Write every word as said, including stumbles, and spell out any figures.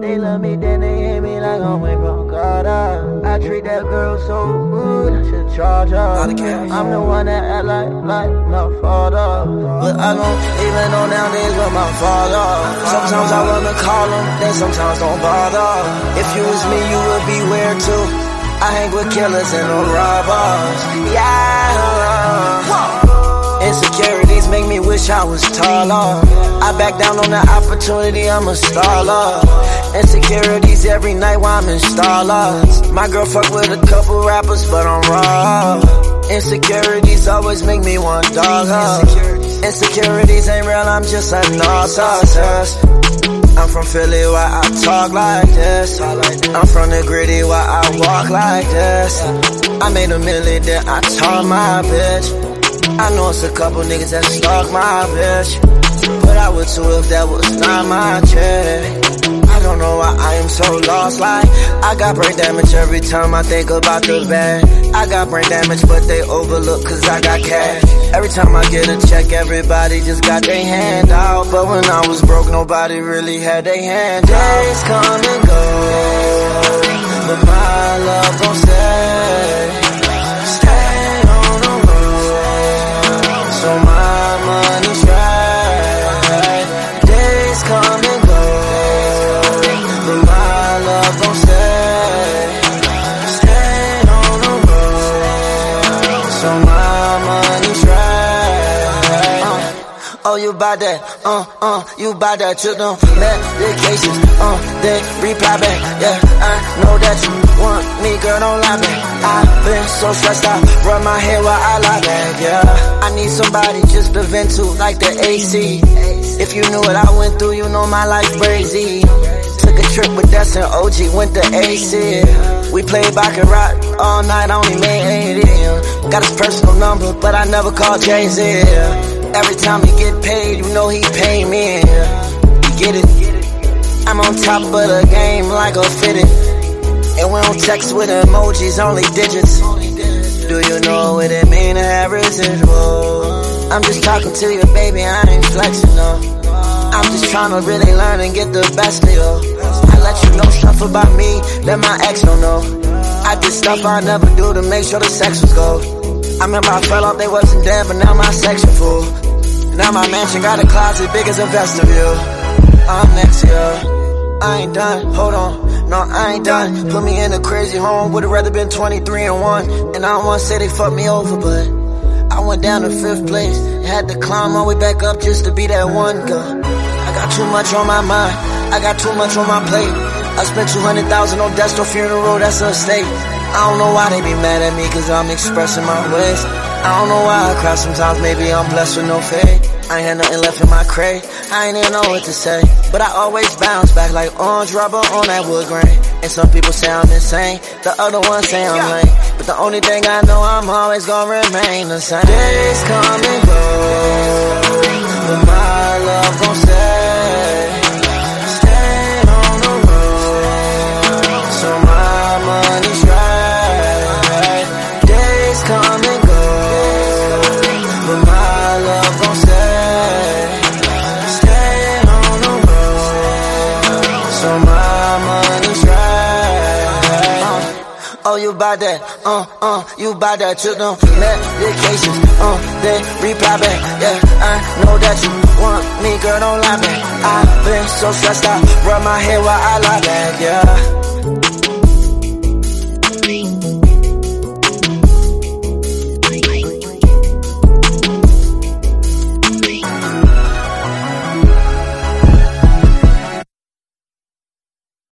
They love me, then they hate me like I'm way from God. I treat that girl so good, I should charge her. I'm the one that act like, like my father, but I don't even know nowadays with my father. Sometimes I wanna call him, then sometimes don't bother. If you was me, you would be weird too. I hang with killers and no robbers. Yeah. Insecurities make me wish I was taller. I back down on the opportunity, I'm a staller. Insecurities every night while I'm in Starlux. My girl fuck with a couple rappers, but I'm raw. Insecurities always make me want dog her. Insecurities ain't real, I'm just a narcissist. I'm from Philly, why I talk like this. I'm from the gritty, why I walk like this. I made a million, then I taught my bitch. I know it's a couple niggas that stalk my bitch, but I would too if that was not my chick. I don't know why I am so lost, like I got brain damage every time I think about the bag. I got brain damage but they overlook cause I got cash. Every time I get a check everybody just got their hand out, but when I was broke nobody really had their hand out. Days come and go, but my love gon' stay. So my money's right. Days come and go, but my love gon' stay. Stay on the road. So my money's right. Uh, oh, you buy that? Uh, uh, you buy that? You know medications. Uh, they reply back. Yeah, I know that you want me, girl. Don't lie back. I've been so stressed out, rub my head while I lie back, yeah. I need somebody just to vent to, like the A C. If you knew what I went through, you know my life crazy. Took a trip with Des and O G, went to A C. We played Baccarat all night, only made eighty. Got his personal number, but I never called Jay-Z. Every time he get paid, you know he pay me. You get it? I'm on top of the game like a fitted. And we don't text with emojis, only digits. Do you know what it mean to have residual? I'm just talking to you, baby, I ain't flexing, no. I'm just trying to really learn and get the best of you. I let you know stuff about me that my ex don't know. I did stuff I never do to make sure the sex was gold. I remember I fell off, they wasn't dead, but now my section full. Now my mansion got a closet big as a vestibule. I'm next to you. I ain't done, hold on, no I ain't done. Put me in a crazy home, would've rather been twenty-three and one. And I don't wanna say they fucked me over, but I went down to fifth place. Had to climb all the way back up just to be that one girl. I got too much on my mind, I got too much on my plate. I spent two hundred thousand on Destro funeral, that's a estate. I don't know why they be mad at me cause I'm expressing my ways. I don't know why I cry sometimes, maybe I'm blessed with no faith. I ain't had nothing left in my crate, I ain't even know what to say. But I always bounce back like orange rubber on that wood grain. And some people say I'm insane, the other ones say I'm lame. But the only thing I know, I'm always gonna remain the same. Days come and go, but my love gon' stay. Stay on the road, so my money's right. Days come and go, but my love gon' stay. Oh, you buy that, uh, uh, you buy that, you know medications, uh, they reply back, yeah, I know that you want me, girl, don't lie back. I've been so stressed out, rub my head while I lie back, yeah.